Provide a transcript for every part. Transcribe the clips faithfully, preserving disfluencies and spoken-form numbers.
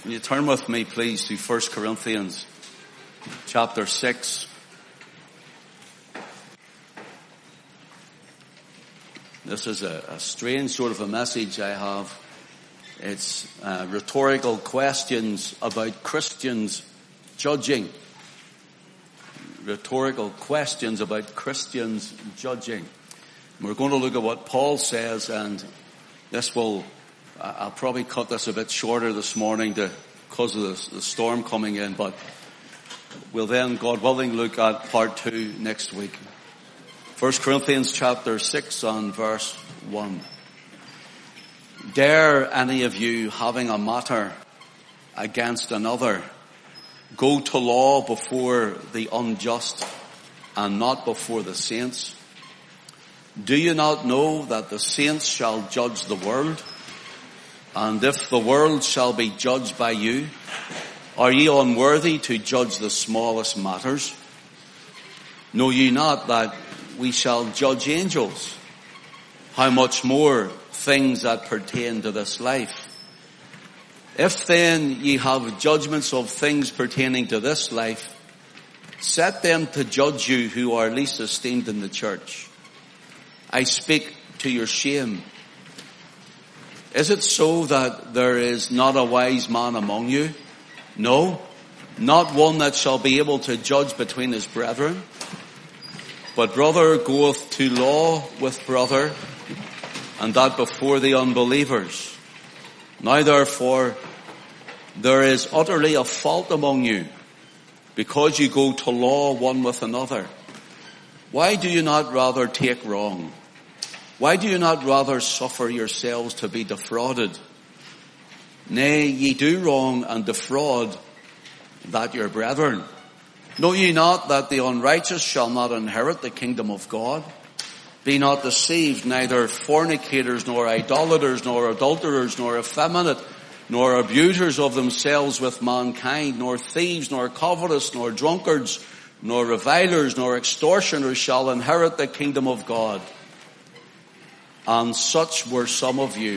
Will you turn with me, please, to First Corinthians chapter six. This is a, a strange sort of a message I have. It's uh, rhetorical questions about Christians judging. Rhetorical questions about Christians judging. We're going to look at what Paul says, and this will, I'll probably cut this a bit shorter this morning to, because of the, the storm coming in, but we'll then, God willing, look at part two next week. First Corinthians chapter six on verse one. Dare any of you, having a matter against another, go to law before the unjust and not before the saints? Do you not know that the saints shall judge the world? And if the world shall be judged by you, are ye unworthy to judge the smallest matters? Know ye not that we shall judge angels? How much more things that pertain to this life? If then ye have judgments of things pertaining to this life, set them to judge you who are least esteemed in the church. I speak to your shame. Is it so that there is not a wise man among you? No, not one that shall be able to judge between his brethren. But brother goeth to law with brother, and that before the unbelievers. Now therefore, there is utterly a fault among you, because you go to law one with another. Why do you not rather take wrong? Why do you not rather suffer yourselves to be defrauded? Nay, ye do wrong and defraud that your brethren. Know ye not that the unrighteous shall not inherit the kingdom of God? Be not deceived, neither fornicators, nor idolaters, nor adulterers, nor effeminate, nor abusers of themselves with mankind, nor thieves, nor covetous, nor drunkards, nor revilers, nor extortioners shall inherit the kingdom of God. And such were some of you.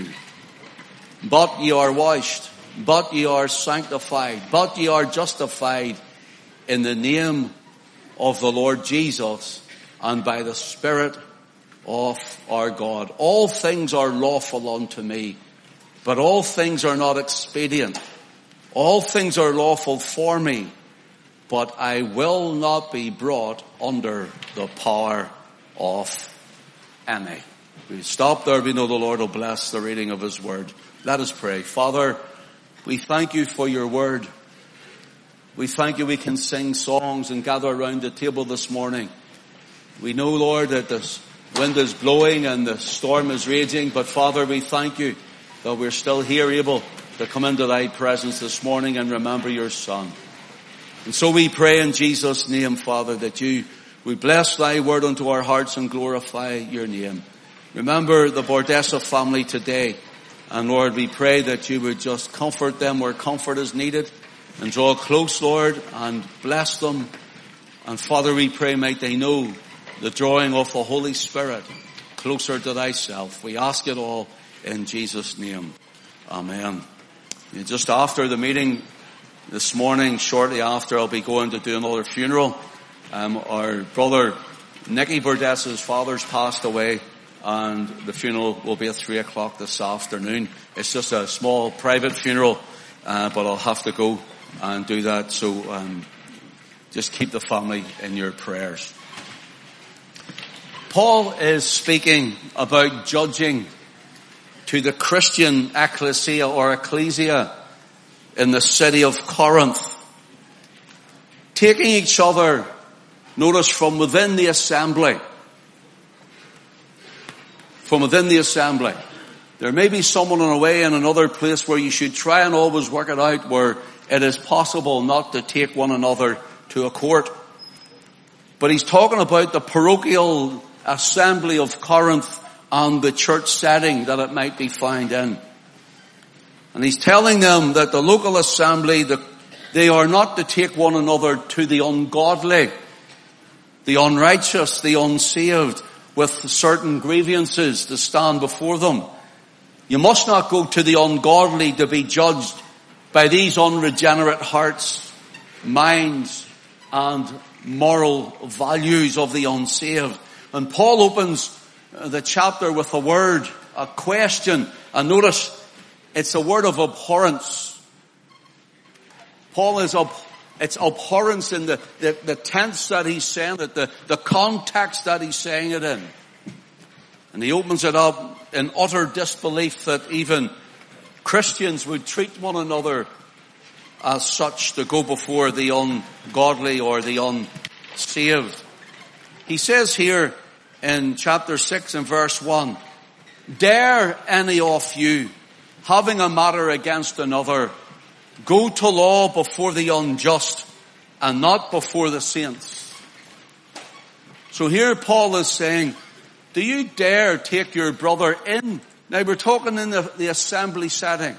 But ye are washed, but ye are sanctified, but ye are justified in the name of the Lord Jesus and by the Spirit of our God. All things are lawful unto me, but all things are not expedient. All things are lawful for me, but I will not be brought under the power of any. We stop there. We know the Lord will bless the reading of His word. Let us pray. Father, we thank you for your word. We thank you we can sing songs and gather around the table this morning. We know, Lord, that the wind is blowing and the storm is raging, but Father, we thank you that we're still here able to come into thy presence this morning and remember your Son. And so we pray in Jesus' name, Father, that you would bless thy word unto our hearts and glorify your name. Remember the Bordessa family today. And Lord, we pray that you would just comfort them where comfort is needed and draw close, Lord, and bless them. And Father, we pray, might they know the drawing of the Holy Spirit closer to thyself. We ask it all in Jesus' name. Amen. And just after the meeting this morning, shortly after, I'll be going to do another funeral. Um, our brother Nicky Bordessa's father's passed away, and the funeral will be at three o'clock this afternoon. It's just a small private funeral, uh, but I'll have to go and do that. So um, just keep the family in your prayers. Paul is speaking about judging to the Christian ecclesia or ecclesia in the city of Corinth. Taking each other, notice, from within the assembly. From within the assembly. There may be someone on a way in another place where you should try and always work it out where it is possible not to take one another to a court. But he's talking about the parochial assembly of Corinth and the church setting that it might be found in. And he's telling them that the local assembly, the, they are not to take one another to the ungodly, the unrighteous, the unsaved, with certain grievances to stand before them. You must not go to the ungodly to be judged by these unregenerate hearts, minds, and moral values of the unsaved. And Paul opens the chapter with a word, a question, and notice it's a word of abhorrence. Paul is ab- it's abhorrence in the, the, the tense that he's saying it, the, the context that he's saying it in. And he opens it up in utter disbelief that even Christians would treat one another as such, to go before the ungodly or the unsaved. He says here in chapter six and verse one, dare any of you, having a matter against another, go to law before the unjust and not before the saints. So here Paul is saying, do you dare take your brother in? Now we're talking in the, the assembly setting,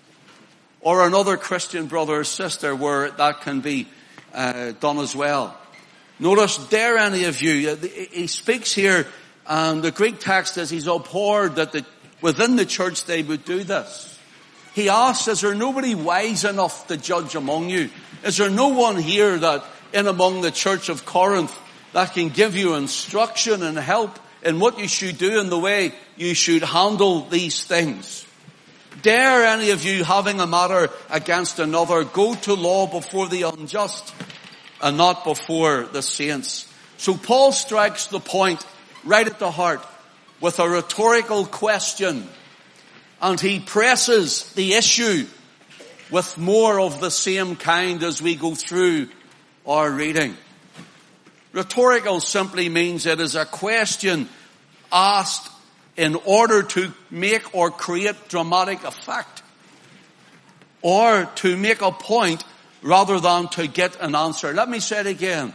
or another Christian brother or sister where that can be uh, done as well. Notice, dare any of you. He speaks here, and the Greek text is he's abhorred that the, within the church they would do this. He asks, is there nobody wise enough to judge among you? Is there no one here that in among the church of Corinth that can give you instruction and help in what you should do and the way you should handle these things? Dare any of you, having a matter against another, go to law before the unjust and not before the saints? So Paul strikes the point right at the heart with a rhetorical question, and he presses the issue with more of the same kind as we go through our reading. Rhetorical simply means it is a question asked in order to make or create dramatic effect, or to make a point rather than to get an answer. Let me say it again.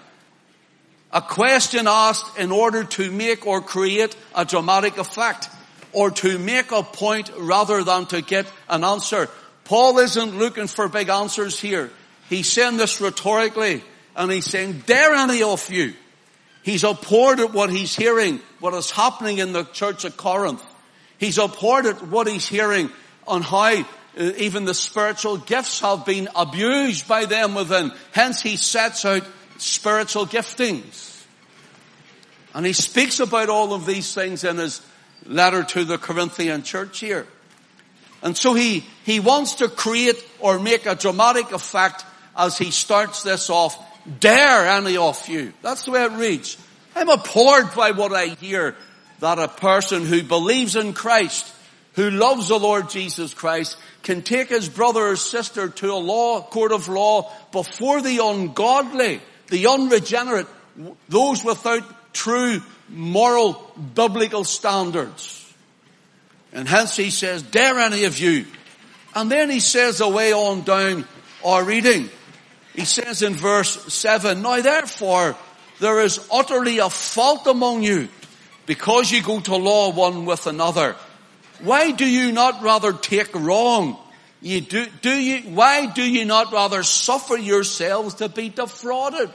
A question asked in order to make or create a dramatic effect, or to make a point rather than to get an answer. Paul isn't looking for big answers here. He's saying this rhetorically, and he's saying, dare any of you. He's abhorred at what he's hearing, what is happening in the church of Corinth. He's abhorred at what he's hearing on how uh, even the spiritual gifts have been abused by them within. Hence he sets out spiritual giftings. And he speaks about all of these things in his letter to the Corinthian church here. And so he, he wants to create or make a dramatic effect as he starts this off. Dare any of you. That's the way it reads. I'm abhorred by what I hear, that a person who believes in Christ, who loves the Lord Jesus Christ, can take his brother or sister to a law, court of law before the ungodly, the unregenerate, those without true moral biblical standards. And hence he says, dare any of you. And then he says away on down our reading, he says in verse seven, now therefore there is utterly a fault among you, because you go to law one with another. Why do you not rather take wrong? You do, do you, why do you not rather suffer yourselves to be defrauded?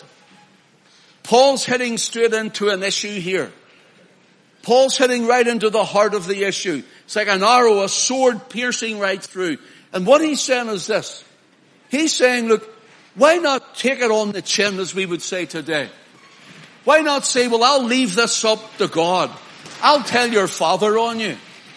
Paul's hitting straight into an issue here. Paul's hitting right into the heart of the issue. It's like an arrow, a sword piercing right through. And what he's saying is this. He's saying, look, why not take it on the chin, as we would say today? Why not say, well, I'll leave this up to God. I'll tell your Father on you.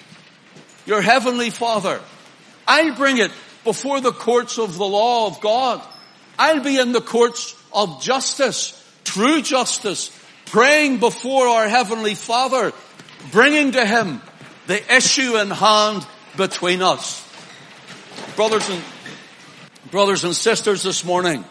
Your heavenly Father. I'll bring it before the courts of the law of God. I'll be in the courts of justice, true justice, praying before our heavenly Father, bringing to him the issue in hand between us. Brothers and Brothers and sisters, this morning,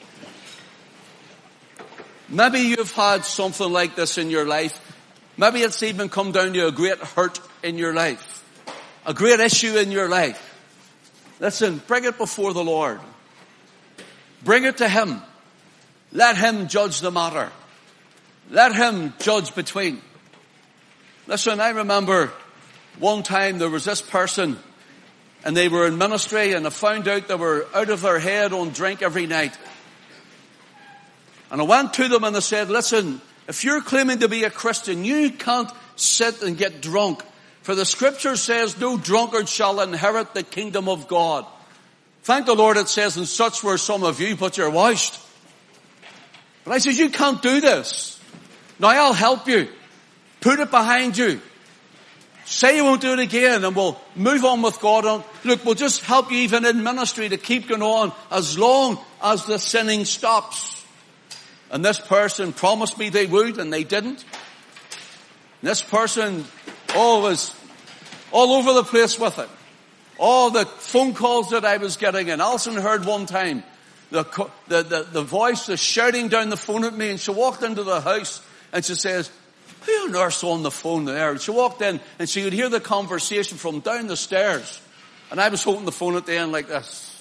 maybe you've had something like this in your life. Maybe it's even come down to a great hurt in your life, a great issue in your life. Listen, bring it before the Lord. Bring it to him. Let him judge the matter. Let him judge between. Listen, I remember one time there was this person, and they were in ministry, and I found out they were out of their head on drink every night. And I went to them and I said, listen, if you're claiming to be a Christian, you can't sit and get drunk. For the scripture says, no drunkard shall inherit the kingdom of God. Thank the Lord it says, and such were some of you, but you're washed. But I said, you can't do this. Now I'll help you. Put it behind you. Say you won't do it again and we'll move on with God. Look, we'll just help you even in ministry to keep going on as long as the sinning stops. And this person promised me they would and they didn't. And this person, oh, was all over the place with it. All the phone calls that I was getting, and Alison heard one time the, the, the, the voice was shouting down the phone at me, and she walked into the house and she says, who on earth's on the phone there? And she walked in and she could hear the conversation from down the stairs. And I was holding the phone at the end like this.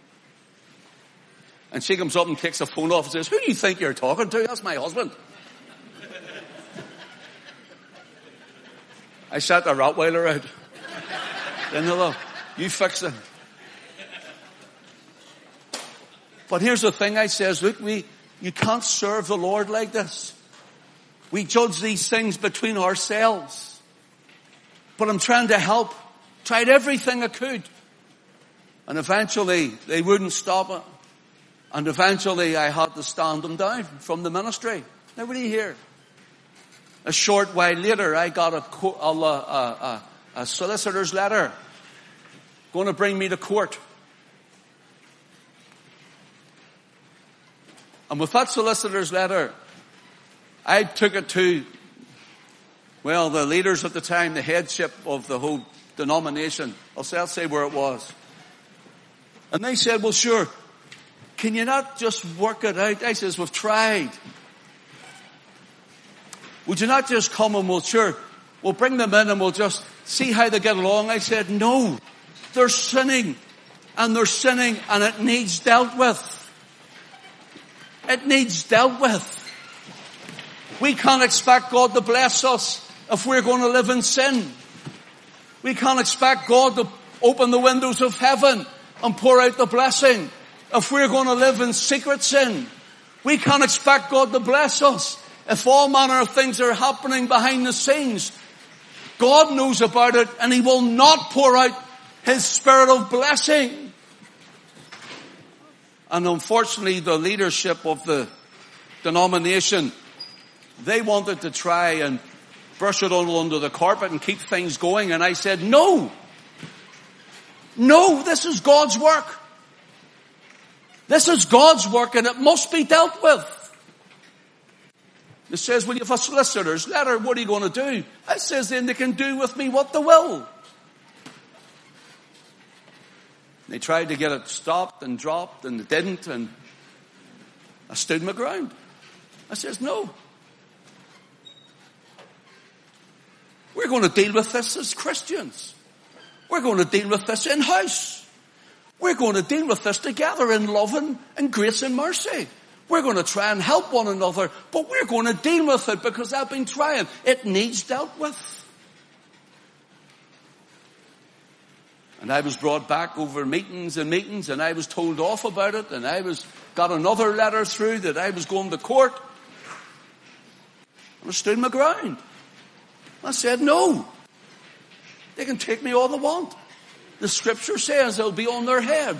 And she comes up and takes the phone off and says, who do you think you're talking to? That's my husband. I sat the Rottweiler out. Then hello, you fix it. But here's the thing, I says, look, we, you can't serve the Lord like this. We judge these things between ourselves. But I'm trying to help. Tried everything I could. And eventually they wouldn't stop it. And eventually I had to stand them down from the ministry. Nobody here. A short while later I got a, a, a, a solicitor's letter going to bring me to court. And with that solicitor's letter, I took it to, well, the leaders at the time, the headship of the whole denomination. I'll say, I'll say where it was. And they said, well, sure, can you not just work it out? I says, we've tried. Would you not just come and we'll, sure, we'll bring them in and we'll just see how they get along? I said, no, they're sinning and they're sinning and it needs dealt with. It needs dealt with. We can't expect God to bless us if we're going to live in sin. We can't expect God to open the windows of heaven and pour out the blessing if we're going to live in secret sin. We can't expect God to bless us if all manner of things are happening behind the scenes. God knows about it and He will not pour out His spirit of blessing. And unfortunately, the leadership of the denomination, they wanted to try and brush it all under the carpet and keep things going. And I said, no. No, this is God's work. This is God's work and it must be dealt with. It says, well, you have a solicitor's letter. What are you going to do? I says, then they can do with me what they will. They tried to get it stopped and dropped and it didn't. And I stood my ground. I says, no. We're going to deal with this as Christians. We're going to deal with this in-house. We're going to deal with this together in love and, and grace and mercy. We're going to try and help one another, but we're going to deal with it because I've been trying. It needs dealt with. And I was brought back over meetings and meetings and I was told off about it and I was got another letter through that I was going to court. And I stood my ground. I said, no. They can take me all they want. The scripture says they'll be on their head.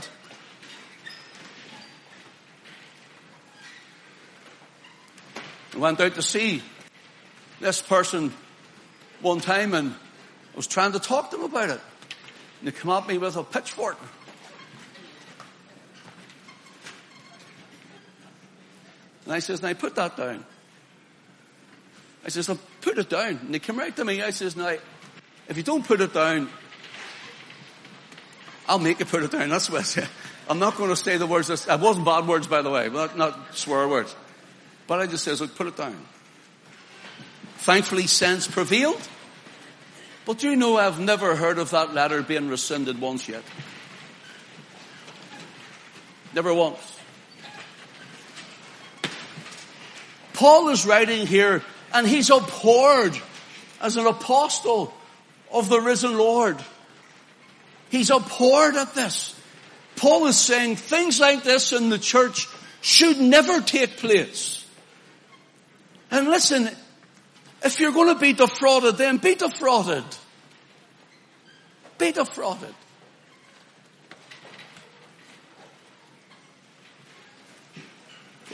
I went out to see this person one time and I was trying to talk to them about it. And they come at me with a pitchfork. And I says, now put that down. I says, now put it down. And they came right to me. I says, now, if you don't put it down, I'll make you put it down. That's what I said. I'm not going to say the words. That wasn't bad words, by the way. Not, not swear words. But I just says, look, put it down. Thankfully, sense prevailed. But you know, I've never heard of that letter being rescinded once yet. Never once. Paul is writing here, and he's abhorred as an apostle of the risen Lord. He's abhorred at this. Paul is saying things like this in the church should never take place. And listen, if you're going to be defrauded, then be defrauded. Be defrauded.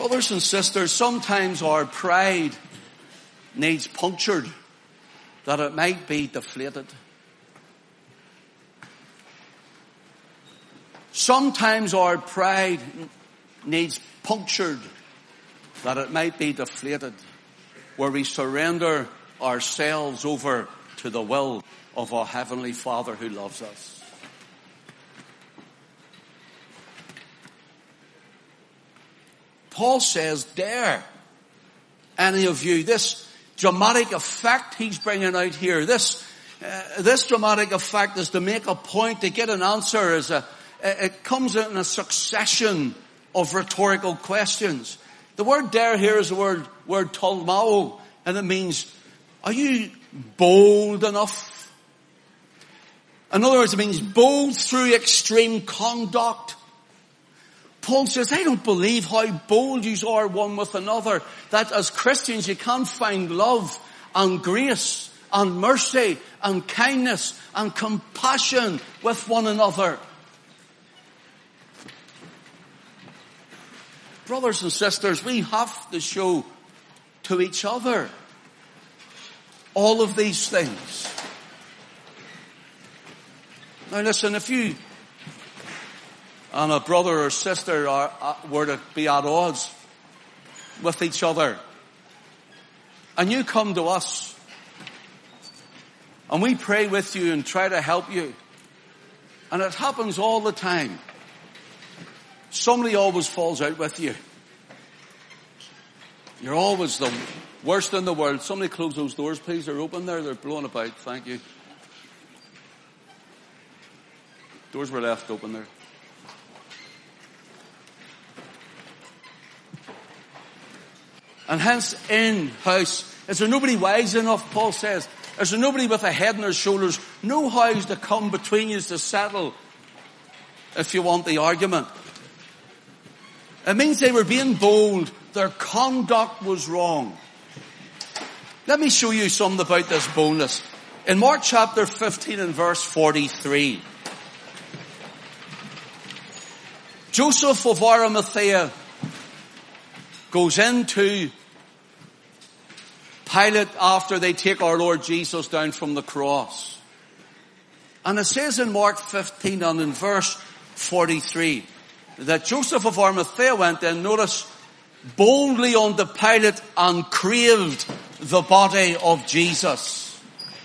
Brothers and sisters, sometimes our pride needs punctured that it might be deflated. Sometimes our pride needs punctured that it might be deflated, where we surrender ourselves over to the will of our Heavenly Father who loves us. Paul says, dare any of you. This dramatic effect he's bringing out here, this uh, this dramatic effect is to make a point, to get an answer. Is a, it comes in a succession of rhetorical questions. The word dare here is the word, word tolmao, and it means, are you bold enough? In other words, it means bold through extreme conduct. Paul says, I don't believe how bold you are one with another, that as Christians you can't find love and grace and mercy and kindness and compassion with one another. Brothers and sisters, we have to show to each other all of these things. Now listen, if you and a brother or sister are, uh, were to be at odds with each other, and you come to us, and we pray with you and try to help you, and it happens all the time, somebody always falls out with you. You're always the worst in the world. Somebody close those doors, please. They're open there. They're blowing about. Thank you. Doors were left open there. And hence, in house, is there nobody wise enough, Paul says? Is there nobody with a head on their shoulders? No hows to come between you to settle, if you want the argument. It means they were being bold. Their conduct was wrong. Let me show you something about this boldness. In Mark chapter fifteen and verse forty-three, Joseph of Arimathea goes into Pilate after they take our Lord Jesus down from the cross. And it says in Mark fifteen and in verse forty-three that Joseph of Arimathea went in, notice, boldly unto Pilate and craved the body of Jesus.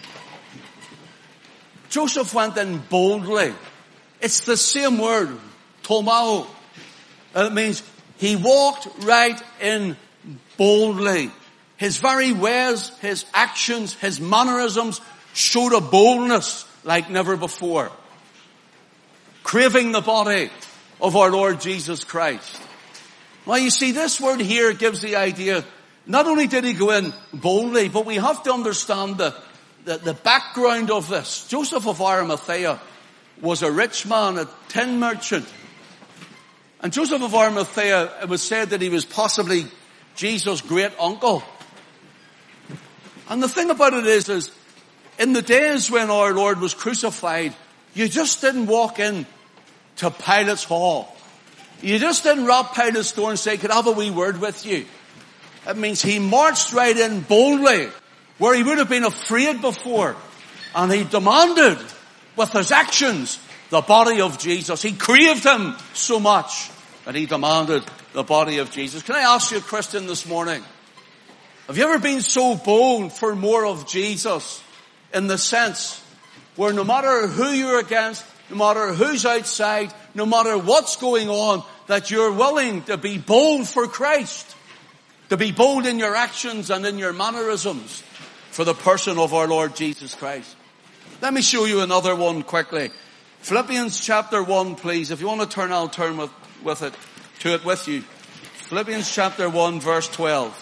Joseph went in boldly. It's the same word, tomao. And it means he walked right in boldly. His very ways, his actions, his mannerisms showed a boldness like never before. Craving the body of our Lord Jesus Christ. Well, you see, this word here gives the idea, not only did he go in boldly, but we have to understand the, the, the background of this. Joseph of Arimathea was a rich man, a tin merchant. And Joseph of Arimathea, it was said that he was possibly Jesus' great uncle. And the thing about it is, is in the days when our Lord was crucified, you just didn't walk in to Pilate's hall. You just didn't rap Pilate's door and say, could I have a wee word with you? It means he marched right in boldly, where he would have been afraid before. And he demanded, with his actions, the body of Jesus. He craved him so much that he demanded the body of Jesus. Can I ask you, Christian, this morning, have you ever been so bold for more of Jesus, in the sense where no matter who you're against, no matter who's outside, no matter what's going on, that you're willing to be bold for Christ, to be bold in your actions and in your mannerisms for the person of our Lord Jesus Christ? Let me show you another one quickly. Philippians chapter one, please. If you want to turn, I'll turn with, with it, to it with you. Philippians chapter one, verse twelve.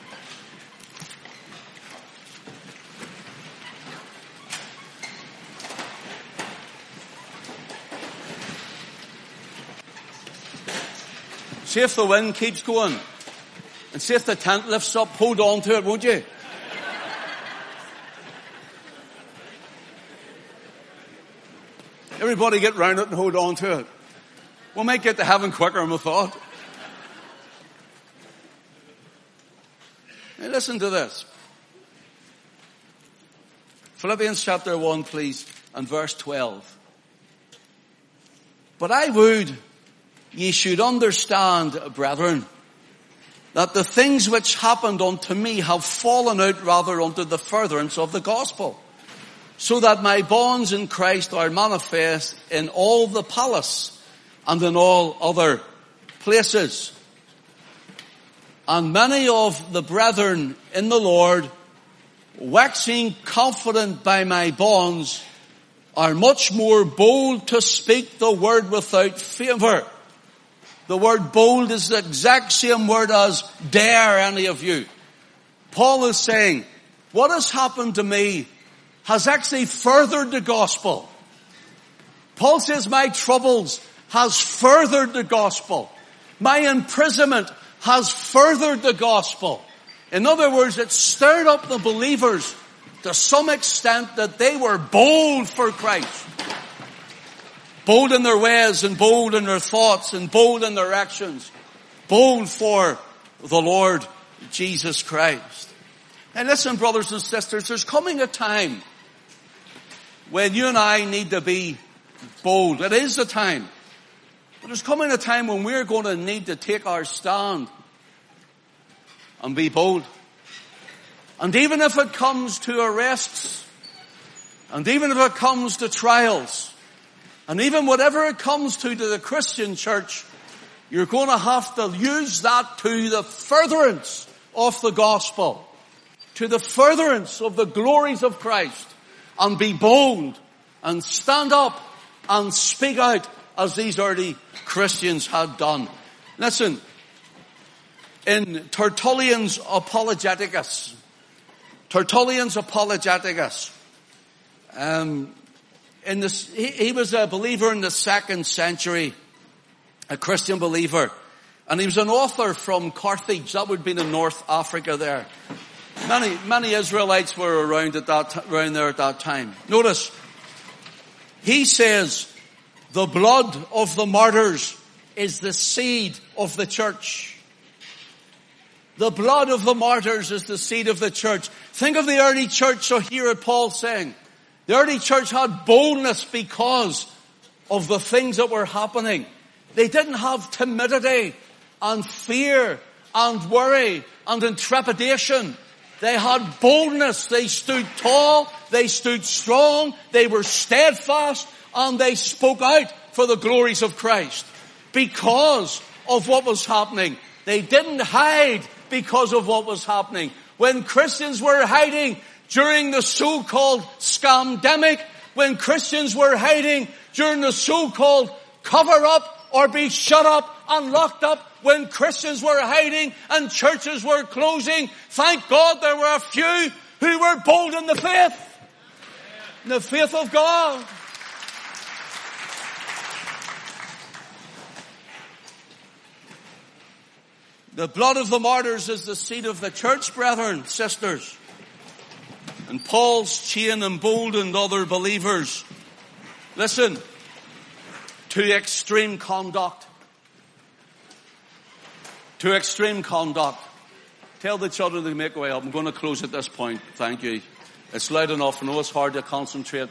See if the wind keeps going. And see if the tent lifts up. Hold on to it, won't you? Everybody get round it and hold on to it. We might get to heaven quicker than we thought. Now listen to this. Philippians chapter one, please, and verse twelve. But I would ye should understand, brethren, that the things which happened unto me have fallen out rather unto the furtherance of the gospel, so that my bonds in Christ are manifest in all the palace and in all other places. And many of the brethren in the Lord, waxing confident by my bonds, are much more bold to speak the word without favor. The word bold is the exact same word as dare any of you. Paul is saying, what has happened to me has actually furthered the gospel. Paul says my troubles has furthered the gospel. My imprisonment has furthered the gospel. In other words, it stirred up the believers to some extent that they were bold for Christ. Bold in their ways and bold in their thoughts and bold in their actions. Bold for the Lord Jesus Christ. And listen, brothers and sisters, there's coming a time when you and I need to be bold. It is a time. But there's coming a time when we're going to need to take our stand and be bold. And even if it comes to arrests, and even if it comes to trials, and even whatever it comes to to the Christian church, you're going to have to use that to the furtherance of the gospel, to the furtherance of the glories of Christ, and be bold and stand up and speak out as these early Christians had done. Listen, in Tertullian's Apologeticus, Tertullian's Apologeticus, um, in this, he, he was a believer in the second century, a Christian believer, and he was an author from Carthage. That would be in North Africa there. Many, many Israelites were around at that, around there at that time. Notice, he says, the blood of the martyrs is the seed of the church. The blood of the martyrs is the seed of the church. Think of the early church. So here at Paul saying, the early church had boldness because of the things that were happening. They didn't have timidity and fear and worry and intrepidation. They had boldness. They stood tall. They stood strong. They were steadfast, and they spoke out for the glories of Christ because of what was happening. They didn't hide because of what was happening. When Christians were hiding during the so-called scamdemic, when Christians were hiding during the so-called cover-up or be shut up and locked up, when Christians were hiding and churches were closing, thank God there were a few who were bold in the faith. In the faith of God. The blood of the martyrs is the seed of the church, brethren, sisters. And Paul's chain emboldened other believers. Listen, to extreme conduct. To extreme conduct. Tell the children to make way up. I'm going to close at this point. Thank you. It's loud enough. I know it's hard to concentrate.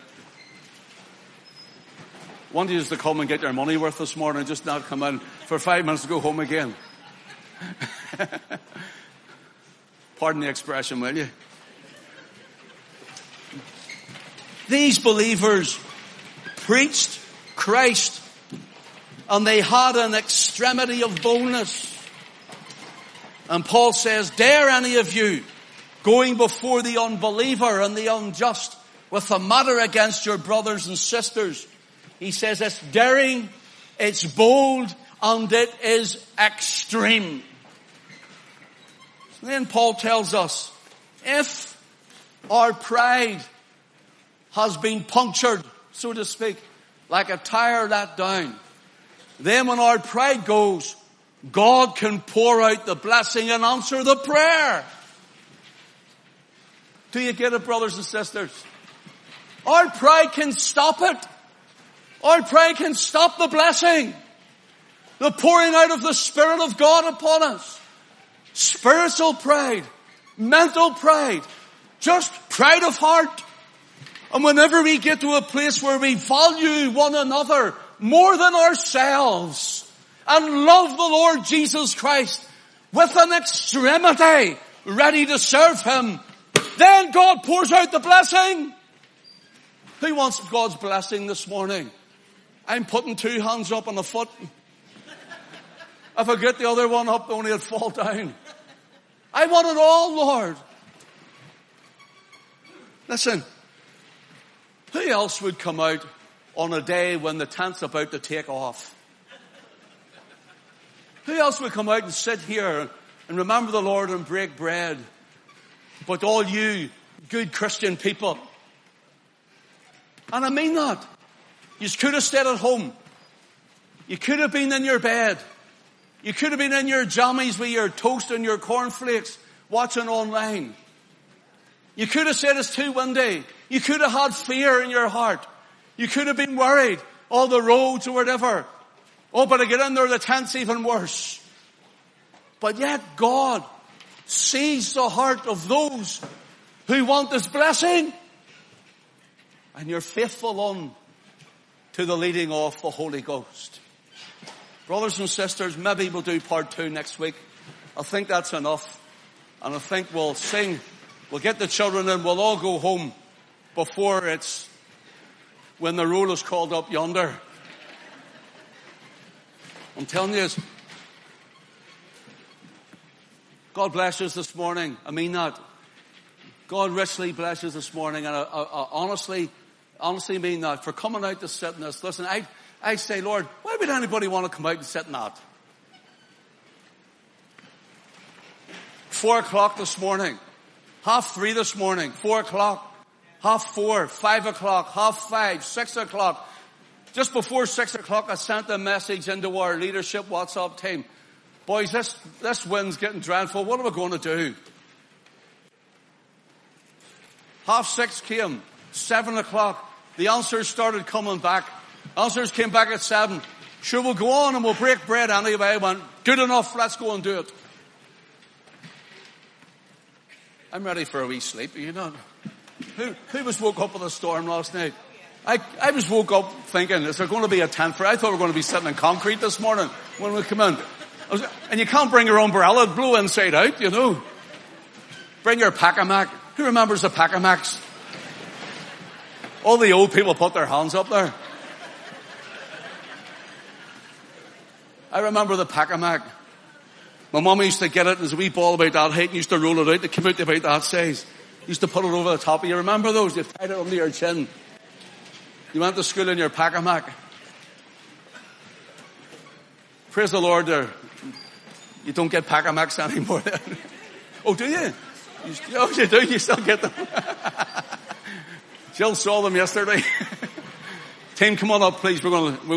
I want you to come and get your money worth this morning, just not come in for five minutes to go home again. Pardon the expression, will you? These believers preached Christ, and they had an extremity of boldness. And Paul says, dare any of you, going before the unbeliever and the unjust with a matter against your brothers and sisters. He says it's daring, it's bold, and it is extreme. Then Paul tells us, if our pride has been punctured, so to speak, like a tire let down, then when our pride goes, God can pour out the blessing and answer the prayer. Do you get it, brothers and sisters? Our pride can stop it. Our pride can stop the blessing. The pouring out of the Spirit of God upon us. Spiritual pride mental pride, just pride of heart. And whenever we get to a place where we value one another more than ourselves and love the Lord Jesus Christ with an extremity ready to serve Him, then God pours out the blessing. Who wants God's blessing this morning? I'm putting two hands up on the foot. If I get the other one up, only it'll fall down. I want it all, Lord. Listen, who else would come out on a day when the tent's about to take off? Who else would come out and sit here and remember the Lord and break bread? But all you good Christian people. And I mean that. You could have stayed at home. You could have been in your bed. You could have been in your jammies with your toast and your cornflakes watching online. You could have said it's too windy. You could have had fear in your heart. You could have been worried. All the roads or whatever. Oh, but I get in there, the tent's even worse. But yet God sees the heart of those who want this blessing. And you're faithful on to the leading of the Holy Ghost. Brothers and sisters, maybe we'll do part two next week. I think that's enough. And I think we'll sing. We'll get the children in. We'll all go home before it's when the roll is called up yonder. I'm telling you, God bless us this morning. I mean that. God richly bless us this morning. And I, I, I honestly, honestly mean that. For coming out to sit in this. Listen, I, I say, Lord, why would anybody want to come out and sit in that? Four o'clock this morning. Half three this morning. Four o'clock. Half four. Five o'clock. Half five. Six o'clock. Just before six o'clock, I sent a message into our leadership WhatsApp team. Boys, this, this wind's getting dreadful. What are we going to do? Half six came. Seven o'clock. The answers started coming back. Answers came back at seven. Sure, we'll go on and we'll break bread anyway. I went, good enough, let's go and do it. I'm ready for a wee sleep, are you not? Who, who was woke up with a storm last night? I, I was woke up thinking, is there going to be a tent for it? I thought we were going to be sitting in concrete this morning when we come in. I was, and you can't bring your umbrella, it'd blow inside out, you know. Bring your pack-a-mac. Who remembers the pack-a-macs? All the old people put their hands up there. I remember the pack-a-mac. My mum used to get it, there's a wee ball about that height, and used to roll it out, it came out about that size. Used to put it over the top of you. Remember those? You tied it under your chin. You went to school in your pack-a-mac. Praise the Lord, there. You don't get pack-a-macs anymore then. Oh, do you? you? Oh, you do? You still get them? Jill saw them yesterday. Team, come on up, please. We're going to...